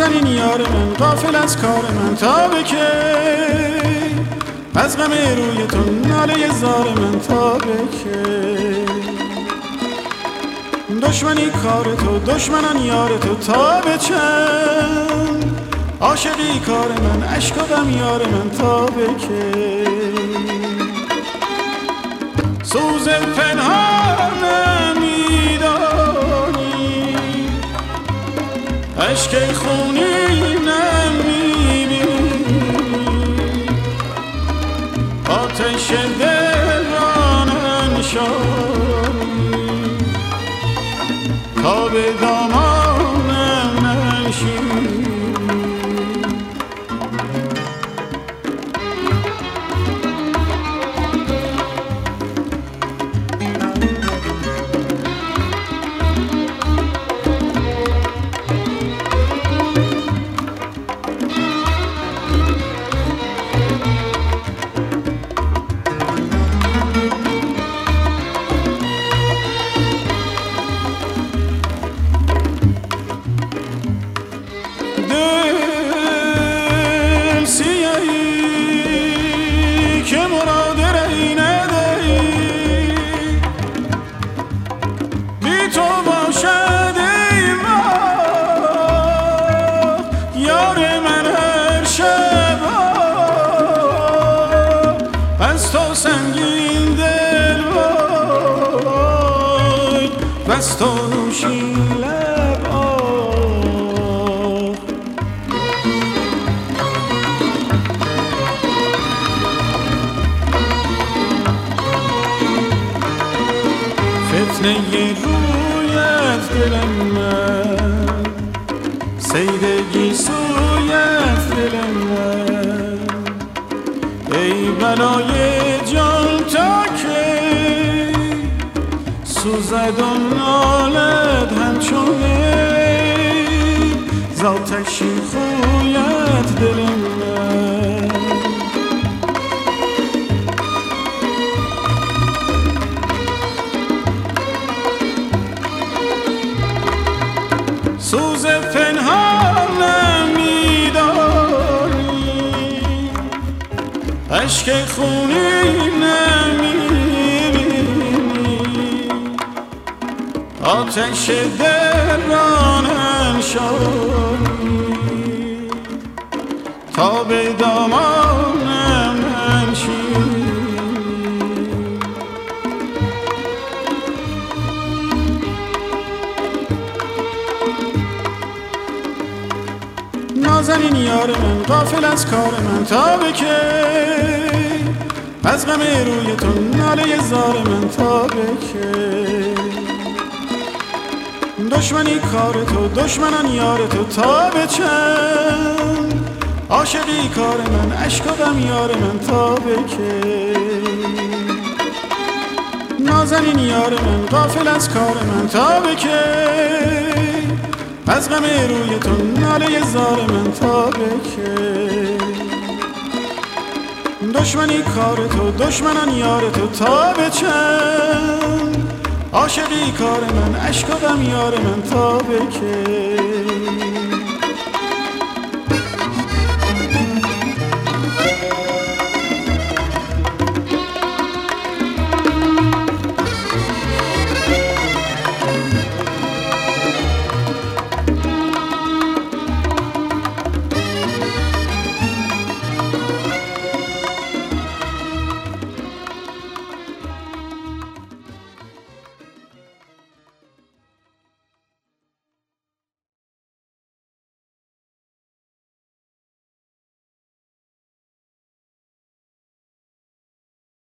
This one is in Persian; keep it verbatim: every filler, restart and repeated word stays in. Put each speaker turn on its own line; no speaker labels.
نازنین یار من غافل از کار من تا به کی از غم روی تو ناله زار من تا به کی دشمنی کار تو دشمنان یار تو تا به چند عاشقی کار من عشق و غم یار من تا به کی سوز پنهان نمیدانی عشق خونی نمیبینی آتش دل را ننشانی تا به دامانم نشینی که مراد رهی ندهی بی تو باشد ای ماه یار من هر شب از تو سنگین دل وای بس تو نوشین لب فتنه رویت دلم من سیدگی سویت دلم من ای بلای جان تا که سوزد و نالد همچونه زاتشی خویت دلم من سوز پنهان نمیدانی عشق خونی نمیبینی آتش دل را ننشانی تا به دامانم ننشینی نازنین یار من غافل از کار من تا به کی از غم روی تو ناله زار من تا به کی دشمنی کار تو دشمنان یار تو تا به چند عاشقی کار من عشق و غم یار من تا به کی نازنین یار من غافل از کار من تا به کی از غم روی تو ناله زار من تا به کی دشمنی کار تو دشمنان یار تو تا به چند عاشقی کار من عشق و غم یار من تا به کی